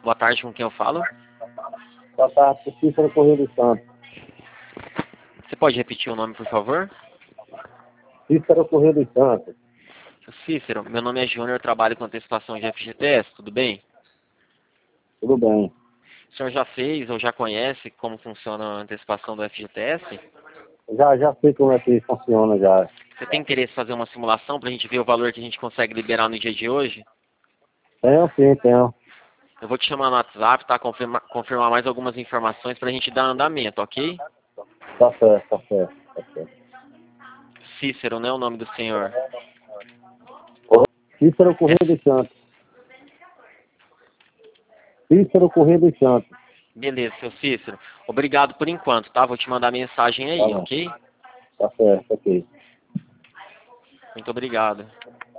Boa tarde, com quem eu falo? Boa tarde, Cícero Corrêa dos Santos. Você pode repetir o nome, por favor? Cícero Corrêa dos Santos. Seu Cícero, meu nome é Júnior, eu trabalho com antecipação de FGTS, tudo bem? Tudo bem. O senhor já fez ou já conhece como funciona a antecipação do FGTS? Já sei como é que funciona já. Você tem interesse em fazer uma simulação para a gente ver o valor que a gente consegue liberar no dia de hoje? Tenho sim, tenho. Eu vou te chamar no WhatsApp, tá? Confirmar mais algumas informações para a gente dar andamento, ok? Tá certo, tá certo, tá certo. Cícero, né, o nome do senhor? Cícero Corrêa dos Santos. Cícero Corrêa dos Santos. Beleza, seu Cícero. Obrigado por enquanto, tá? Vou te mandar mensagem Tá aí, bom. ok? Tá certo, ok. Muito obrigado.